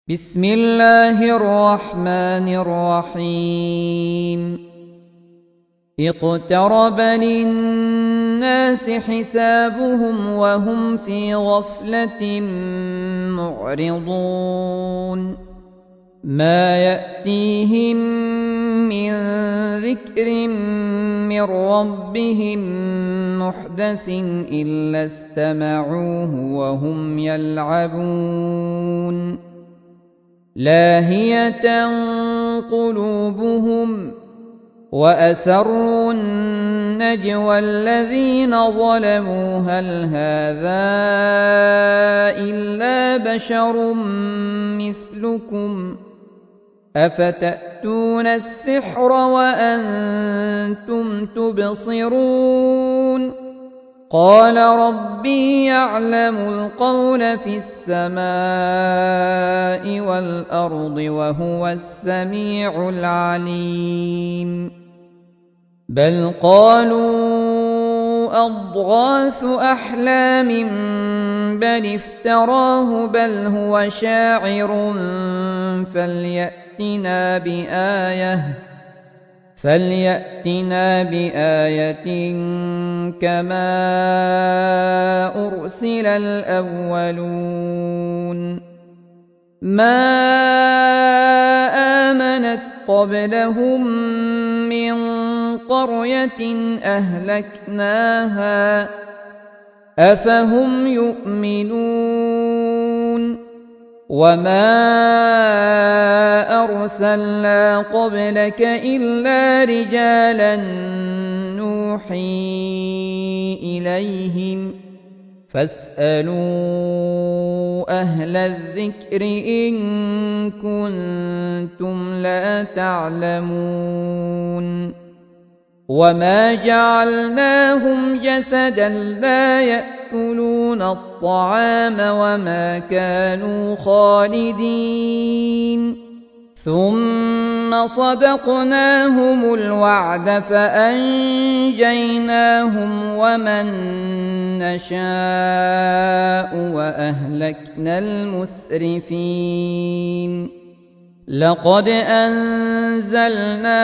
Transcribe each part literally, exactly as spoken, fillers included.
بسم الله الرحمن الرحيم اقترب للناس حسابهم وهم في غفلة معرضون ما يأتيهم من ذكر من ربهم محدث إلا استمعوه وهم يلعبون لاهية قلوبهم وأسروا النجوى الذين ظلموا هل هذا إلا بشر مثلكم أفتأتون السحر وأنتم تبصرون قال ربي يعلم القول في السماء والأرض وهو السميع العليم بل قالوا أضغاث أحلام بل افتراه بل هو شاعر فليأتنا بآية فليأتنا بآية كما أرسل الأولون ما آمنت قبلهم من قرية أهلكناها أفهم يؤمنون وما أرسلنا قبلك إلا رجالا نوحي إليهم فاسألوا أهل الذكر إن كنتم لا تعلمون وما جعلناهم جسدا لا يأكلون الطعام وما كانوا خالدين ثم صدقناهم الوعد فأنجيناهم ومن نشاء وأهلكنا المسرفين لقد أنزلنا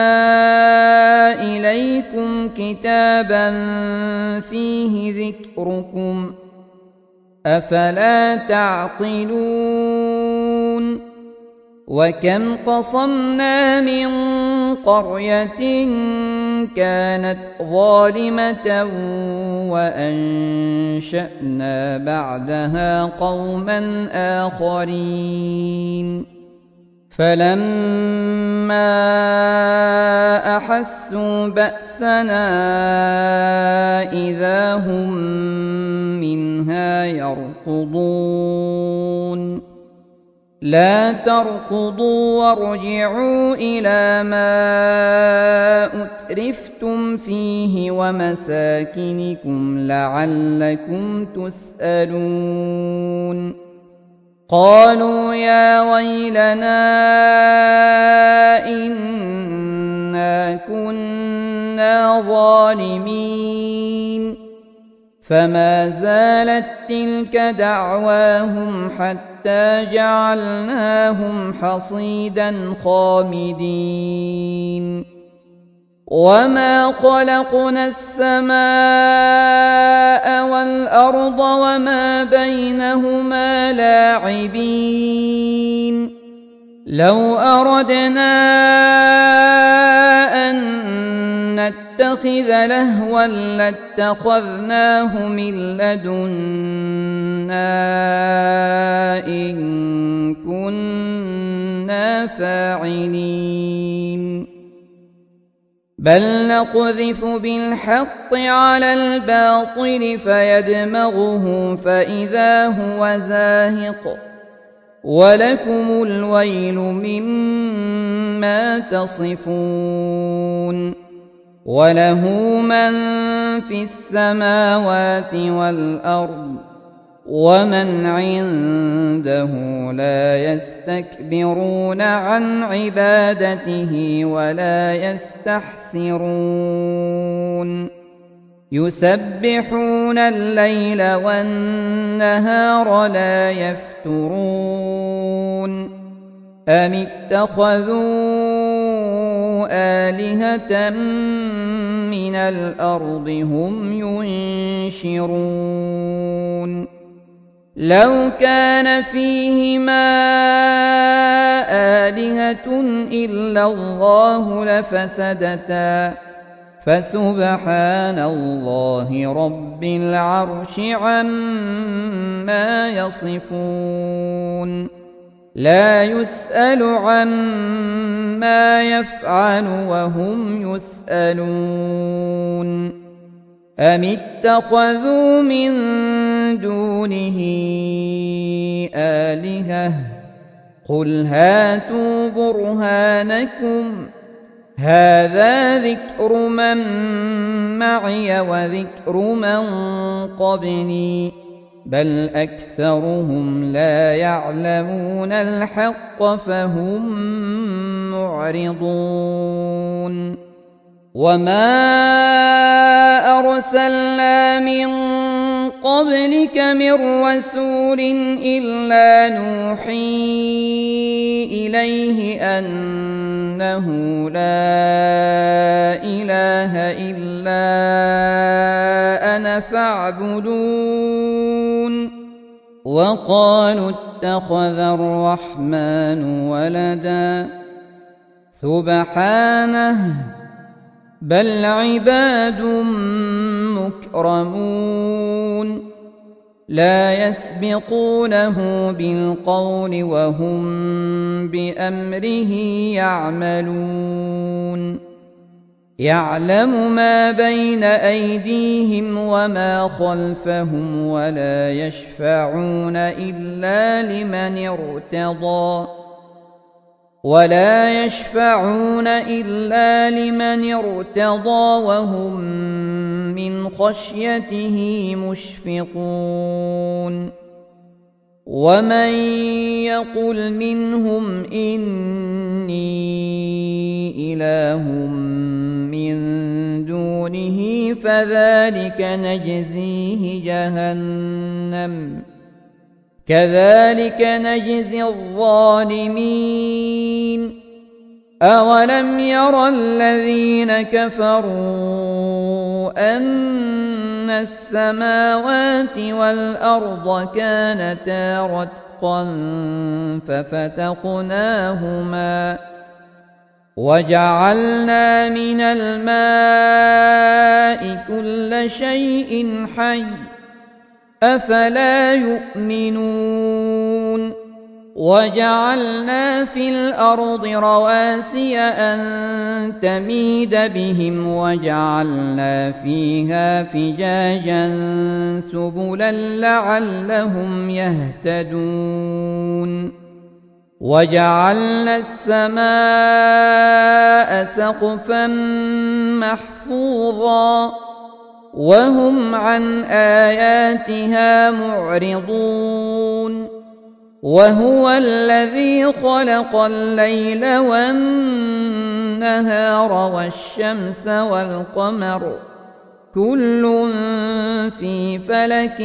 إليكم كتابا فيه ذكركم أفلا تعقلون وكم قصمنا من قرية كانت ظالمة وأنشأنا بعدها قوما آخرين فلما أحسوا بأسنا إذا هم منها يركضون لا تركضوا وارجعوا إلى ما أترفتم فيه ومساكنكم لعلكم تسألون قالوا يا ويلنا إنا كنا ظالمين فما زالت تلك دعواهم حتى جعلناهم حصيدا خامدين وما خلقنا السماء والأرض وما بينهما لاعبين لو أردنا أن نتخذ لهوا لاتخذناه من لدنا إن كنا فاعلين بل نقذف بالحق على الباطل فيدمغه فإذا هو زاهق ولكم الويل مما تصفون وله من في السماوات والأرض ومن عنده لا يستكبرون عن عبادته ولا يستحسرون يسبحون الليل والنهار لا يفترون أم اتخذوا آلهة من الأرض هم ينشرون لو كان فيهما آلهة إلا الله لفسدتا فسبحان الله رب العرش عما يصفون لا يسأل عما يفعل وهم يسألون أم اتخذوا من دونه آلهة قل هاتوا برهانكم هذا ذكر من معي وذكر من قبلي بل أكثرهم لا يعلمون الحق فهم معرضون وما أرسلنا من قبلك من رسول إلا نوحي إليه أنه لا إله إلا أنا فاعبدون وقالوا اتخذ الرحمن ولدا سبحانه بل عباد مكرمون لا يسبقونه بالقول وهم بأمره يعملون يعلم ما بين أيديهم وما خلفهم ولا يشفعون إلا لمن ارتضى ولا يشفعون إلا لمن ارتضى وهم من خشيته مشفقون ومن يقل منهم إني إله من دونه فذلك نجزيه جهنم كذلك نجزي الظالمين أولم ير الذين كفروا أن السماوات والأرض كانتا رتقا ففتقناهما وجعلنا من الماء كل شيء حي أفلا يؤمنون وجعلنا في الأرض رواسي أن تميد بهم وجعلنا فيها فجاجا سبلا لعلهم يهتدون وجعلنا السماء سقفا محفوظا وهم عن آياتها معرضون وهو الذي خلق الليل والنهار والشمس والقمر كل في فلك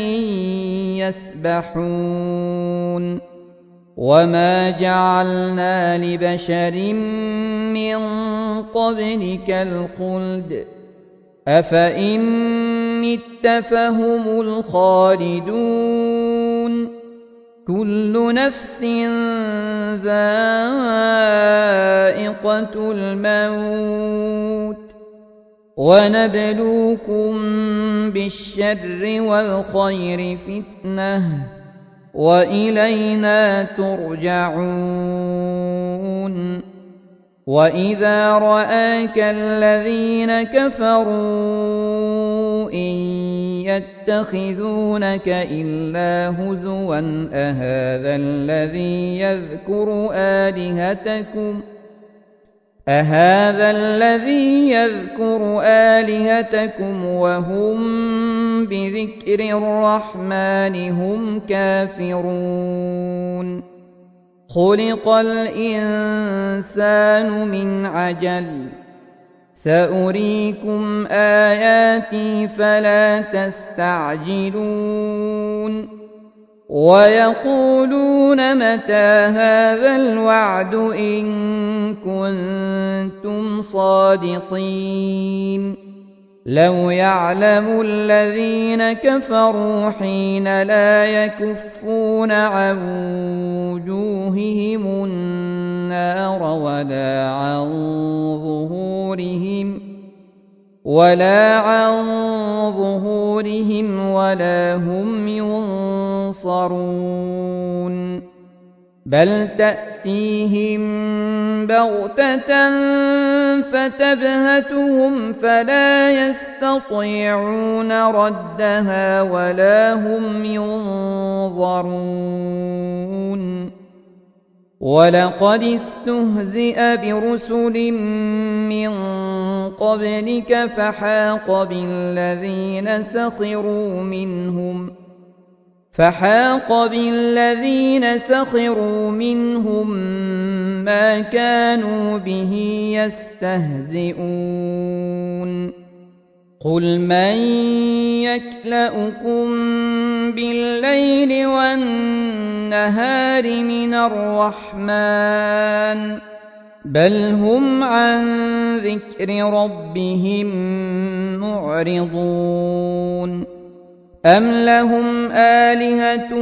يسبحون وما جعلنا لبشر من قبلك الخلد أفإن مت فهم الخالدون كل نفس ذائقة الموت ونبلوكم بالشر والخير فتنة وإلينا ترجعون وإذا رآك الذين كفروا إن يتخذونك إلا هزوا أهذا الذي يذكر آلهتكم أهذا الذي يذكر آلهتكم وهم بذكر الرحمن هم كافرون خلق الإنسان من عجل سأريكم آياتي فلا تستعجلون ويقولون متى هذا الوعد إن كنتم صادقين لو يعلم الذين كفروا حين لا يكفون عن وجوههم النار ولا عن ظهورهم ولا عن ظهورهم ولا هم ينصرون بل تأتيهم بغتة فتبهتهم فلا يستطيعون ردها ولا هم ينظرون ولقد استهزئ برسل من قبلك فحاق بالذين سخروا منهم فحاق بالذين سخروا منهم ما كانوا به يستهزئون قل من يكلؤكم بالليل والنهار من الرحمن بل هم عن ذكر ربهم معرضون أم لهم آلهة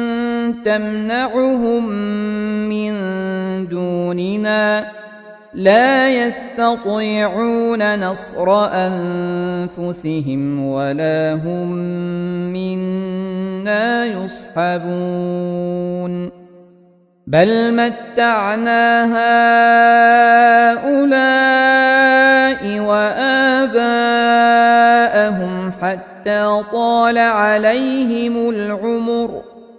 تمنعهم من دوننا لا يستطيعون نصر أنفسهم ولا هم منا يصحبون بل متعنا هؤلاء وآباءهم حتى طال عليهم العمر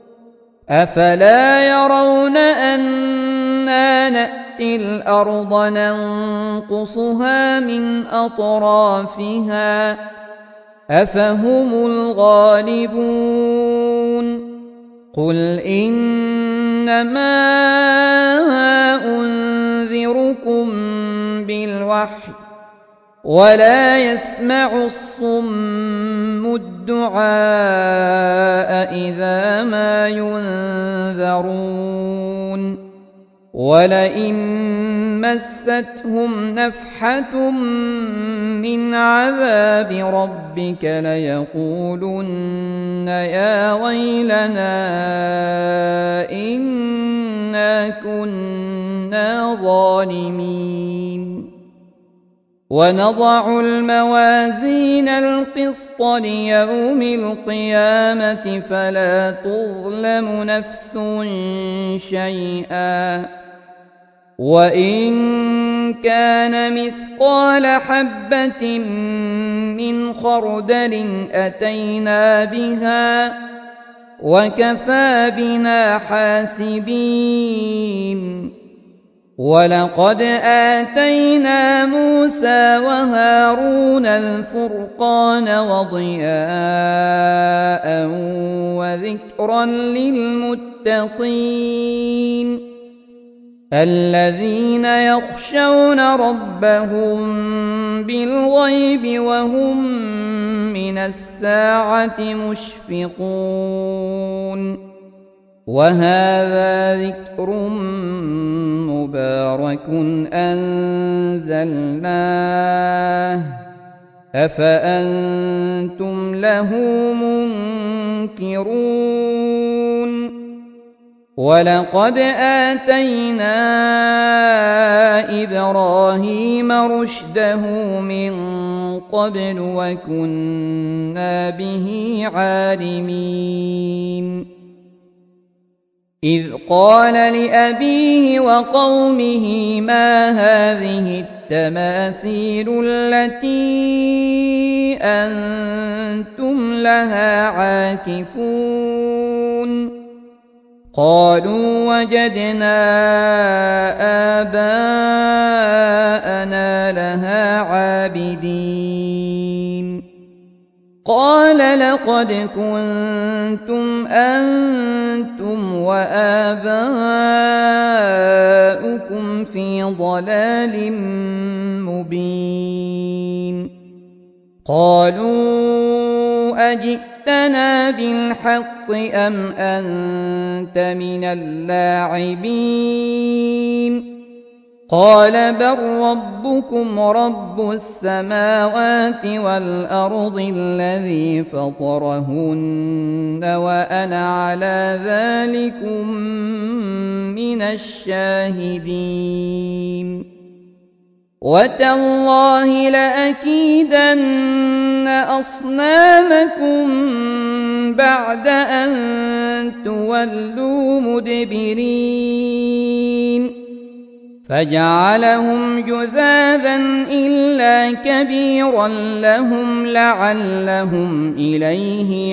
أفلا يرون أنا نأتي الأرض ننقصها من أطرافها أفهم الغالبون قل إنما أنذركم بالوحي ولا يسمع الصم الدعاء إذا ما ينذرون ولئن مستهم نفحة من عذاب ربك ليقولن يا ويلنا إنا كنا ظالمين ونضع الموازين القسط ليوم القيامة فلا تظلم نفس شيئا وإن كان مثقال حبة من خردل أتينا بها وكفى بنا حاسبين ولقد آتينا موسى وهارون الفرقان وضياء وذكرا للمتقين الذين يخشون ربهم بالغيب وهم من الساعة مشفقون وهذا ذكر مبارك أنزلناه أفأنتم له منكرون ولقد آتينا إبراهيم رشده من قبل وكنا به عالمين إذ قال لأبيه وقومه ما هذه التماثيل التي أنتم لها عاكفون قالوا وجدنا آباءنا لها عابدين قال لقد كنتم أنتم وآباؤكم في ضلال مبين قالوا أجئتنا جئتنا بالحق أم أنت من اللاعبين قال بل ربكم رب السماوات والأرض الذي فطرهن وأنا على ذلكم من الشاهدين وتالله لأكيدن أصنامكم بعد أن تولوا مدبرين فجعلهم جذاذا إلا كبيرا لهم لعلهم إليه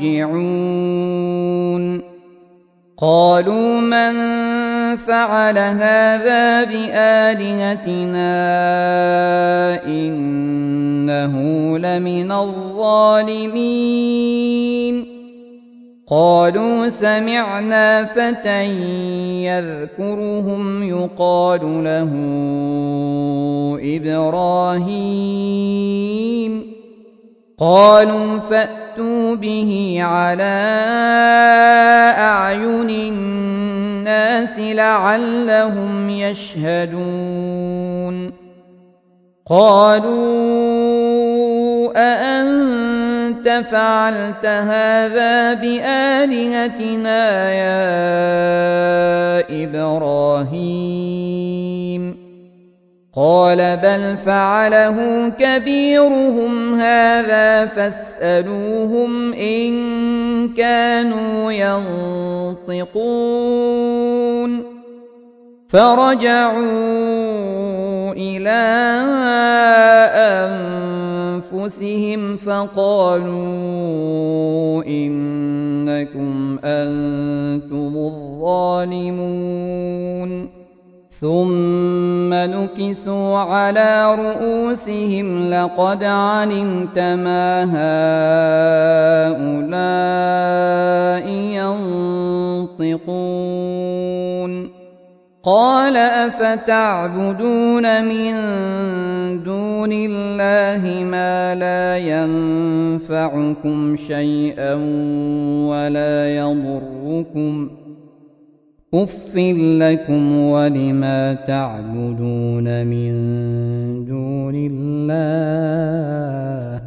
يرجعون قالوا من فعل هذا بآلهتنا إنه لمن الظالمين قالوا سمعنا فتى يذكرهم يقال له إبراهيم قالوا فأتوا به على أعين الناس لعلهم يشهدون قالوا أأنت فعلت هذا بآلهتنا يا إبراهيم قال بل فعله كبيرهم هذا فاسألوهم إن كانوا ينطقون فرجعوا إلى أنفسهم فقالوا إنكم أنتم الظالمون ثم نكسوا على رؤوسهم لقد علمت ما هؤلاء ينطقون قال أفتعبدون من دون الله ما لا ينفعكم شيئا ولا يضركم أف لكم ولما تعبدون من دون الله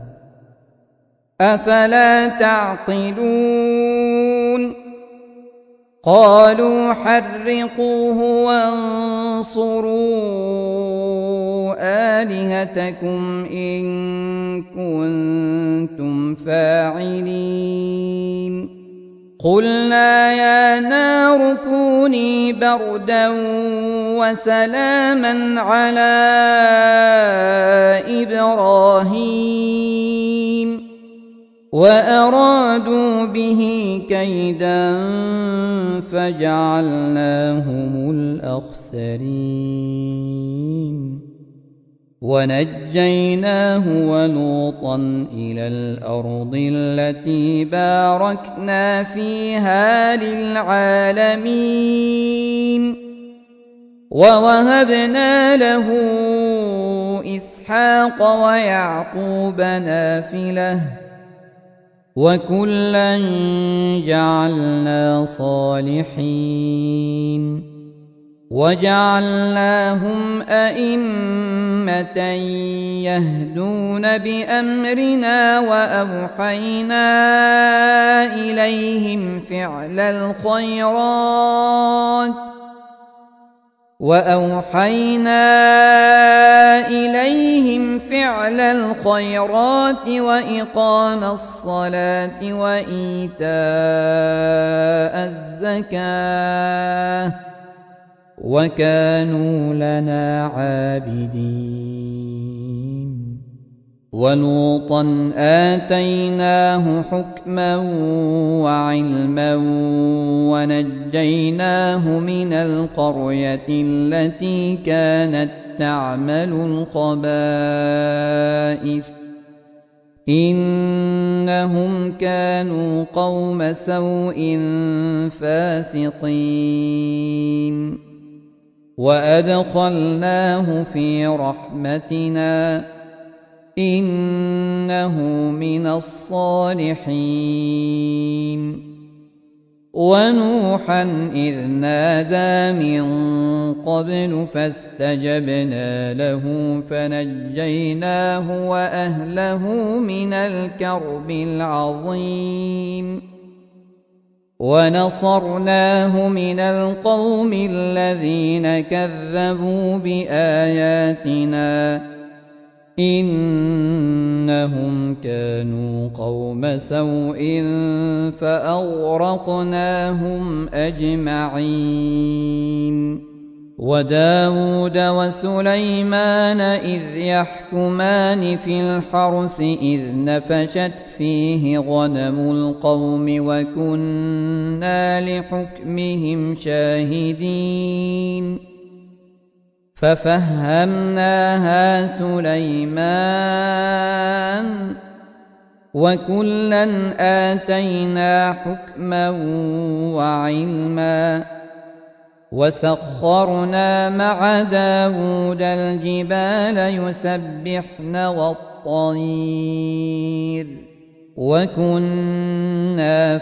أفلا تعقلون قالوا حرقوه وانصروا آلهتكم إن كنتم فاعلين قلنا يا نار كوني بردا وسلاما على إبراهيم وأرادوا به كيدا فجعلناهم الأخسرين ونجيناه ولوطا إلى الأرض التي باركنا فيها للعالمين ووهبنا له إسحاق ويعقوب نافلة وكلا جعلنا صالحين وجعلناهم أئمة يهدون بأمرنا وأوحينا إليهم فعل الخيرات وأوحينا إليهم فعل الخيرات وإقام الصلاة وإيتاء الزكاة وكانوا لنا عابدين ولوطا آتيناه حكما وعلما ونجيناه من القرية التي كانت تعمل الخبائث إنهم كانوا قوم سوء فاسقين وأدخلناه في رحمتنا إنه من الصالحين. ونوحا إذ نادى من قبل فاستجبنا له فنجيناه وأهله من الكرب العظيم ونصرناه من القوم الذين كذبوا بآياتنا إنهم كانوا قوم سوء فأغرقناهم أجمعين. وداود وسليمان إذ يحكمان في الحرث إذ نفشت فيه غنم القوم وكنا لحكمهم شاهدين ففهمناها سليمان وكلا آتينا حكما وعلما وسخرنا مع داود الجبال يسبحن والطير وكنا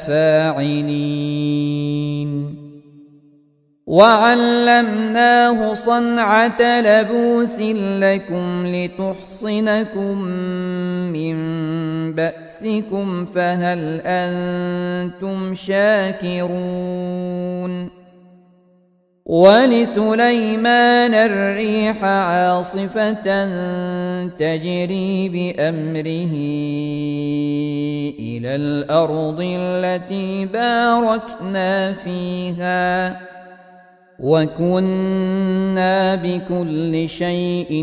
فاعلين. وعلمناه صنعة لبوس لكم لتحصنكم من بأسكم فهل أنتم شاكرون. ولسليمان الريح عاصفة تجري بأمره إلى الأرض التي باركنا فيها وكنا بكل شيء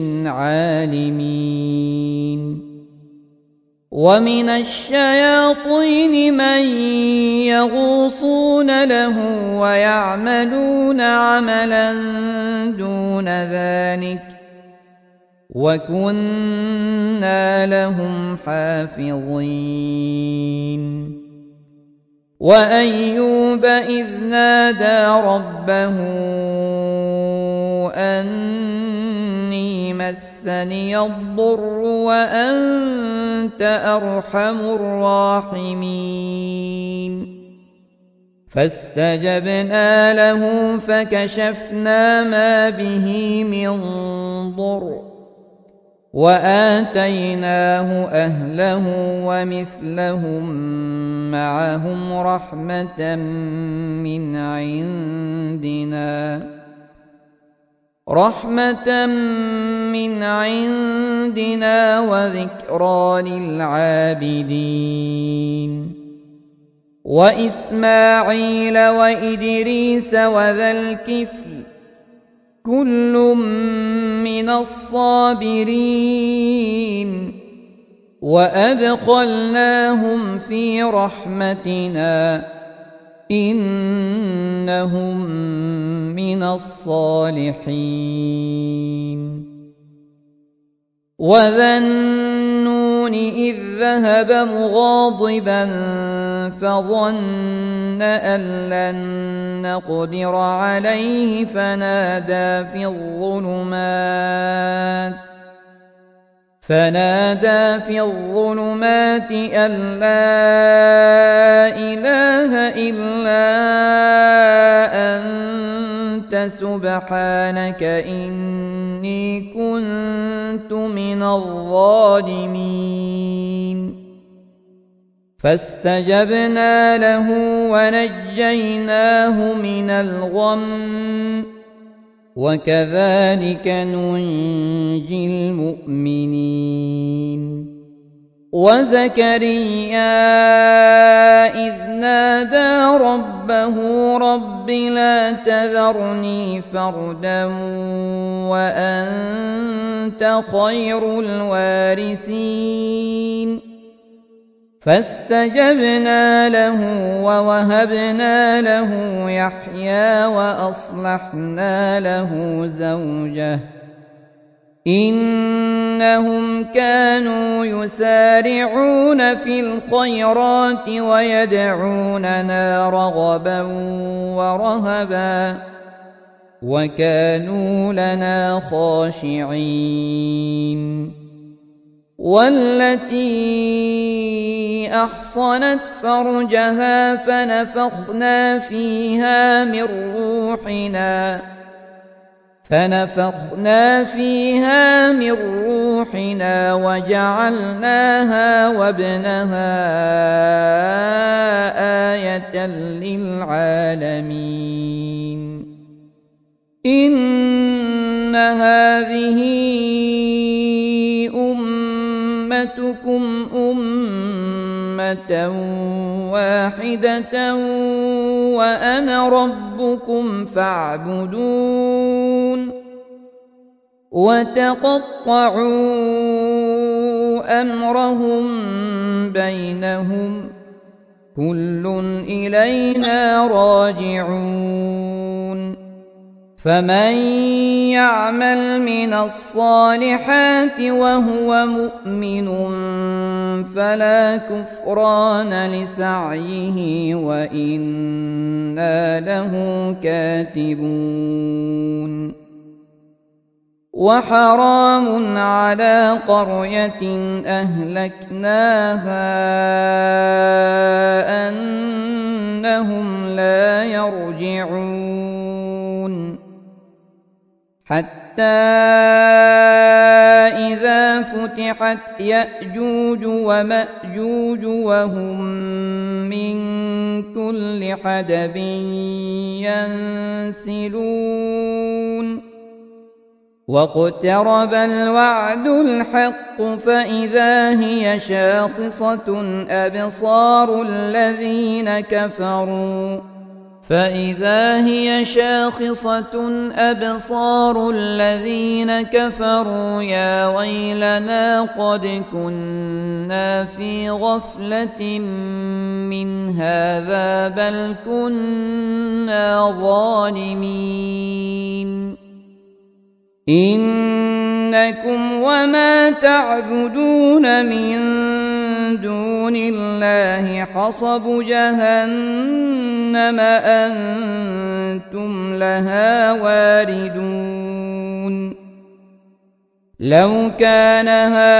عالمين. ومن الشياطين من يغوصون له ويعملون عملا دون ذلك وكنا لهم حافظين. وأيوب إذ نادى ربه أني مسني الضر وأنت أرحم الراحمين فاستجبنا له فكشفنا ما به من ضر وآتيناه أهله ومثلهم معهم رحمة من عندنا رحمة من عندنا وذكرى للعابدين. وإسماعيل وإدريس وذا الكفل كل من الصابرين وأدخلناهم في رحمتنا إنهم من الصالحين. وذا النون إذ ذهب مغاضبا فظن أن لن نقدر عليه فنادى في الظلمات فنادى في الظلمات أن لا إله إلا أنت سبحانك إني كنت من الظالمين. فاستجبنا له ونجيناه من الغم وكذلك ننجي المؤمنين. وزكريا إذ نادى ربه رب لا تذرني فردا وأنت خير الوارثين فاستجبنا له ووهبنا له يحيى وأصلحنا له زوجه إنهم كانوا يسارعون في الخيرات ويدعوننا رغبا ورهبا وكانوا لنا خاشعين. والتي أحصنت فرجها فنفخنا فيها من روحنا فنفخنا فيها من روحنا وجعلناها وابنها آية للعالمين إن هذه أمتكم أمة واحدة وأنا ربكم فاعبدون وتقطعوا أمرهم بينهم كل إلينا راجعون فمن يعمل من الصالحات وهو مؤمن فلا كفران لسعيه وإنا له كاتبون وحرام على قرية أهلكناها أنهم لا يرجعون حتى إذا فتحت يأجوج ومأجوج وهم من كل حدب ينسلون واقترب الوعد الحق فإذا هي شاخصة أبصار الذين كفروا فإذا هي شاخصة أبصار الذين كفروا يا ويلنا قد كنا في غفلة من هذا بل كنا ظالمين إنكم وما تعبدون من دون الله حصب جهنم أنتم لها واردون لو كان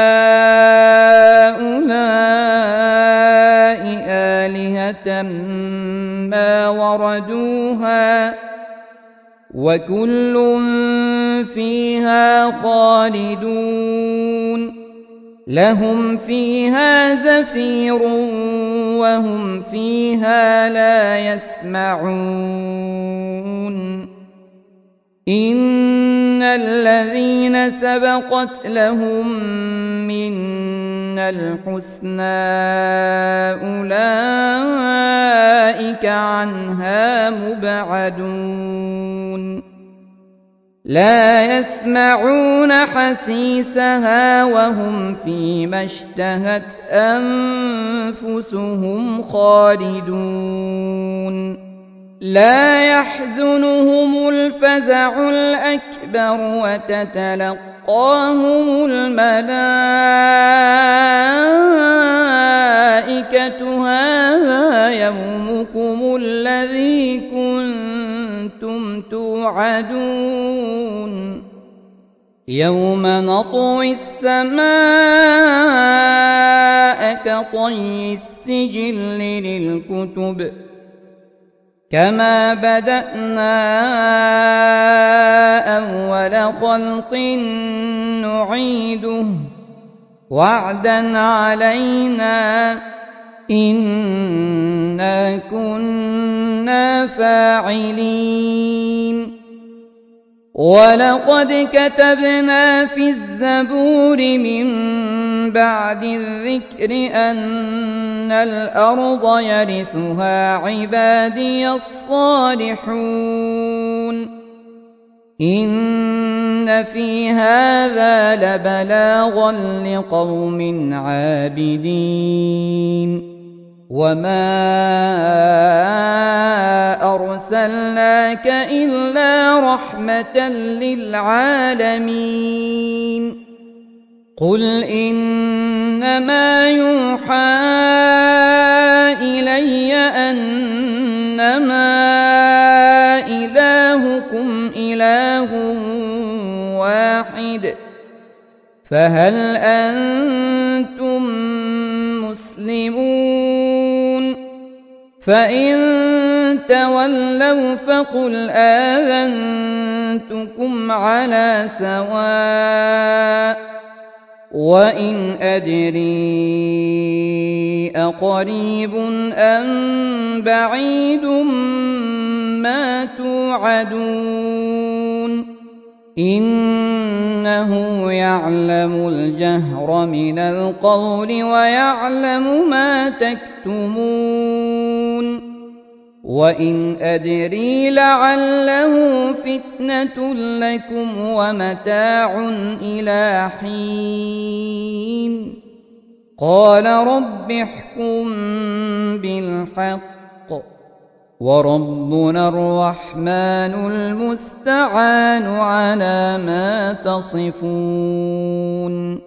هؤلاء آلهة ما وردوها وكل فيها خالدون لهم فيها زفير وهم فيها لا يسمعون إن الذين سبقت لهم منا الحسنى أولئك عنها مبعدون لا يسمعون حسيسها وهم فيما اشتهت أنفسهم خالدون لا يحزنهم الفزع الأكبر وتتلقاهم الملائكة هذا يومكم الذي كنتم توعدون يوم نطوي السماء كطي السجل للكتب كما بدأنا أول خلق نعيده وعدا علينا إنا كنا فاعلين ولقد كتبنا في الزبور من بعد الذكر أن الأرض يرثها عبادي الصالحون إن في هذا لبلاغا لقوم عابدين وما أرسلناك إلا رحمة للعالمين قل إنما يوحى إلي أنما إلهكم إله واحد فهل أنتم مسلمون؟ فإن تولوا فقل آذنتكم على سواء وإن أدري أقريب أم بعيد ما توعدون إنه يعلم الجهر من القول ويعلم ما تكتمون وإن أدري لعله فتنة لكم ومتاع إلى حين قال رب احكم بالحق وربنا الرحمن المستعان على ما تصفون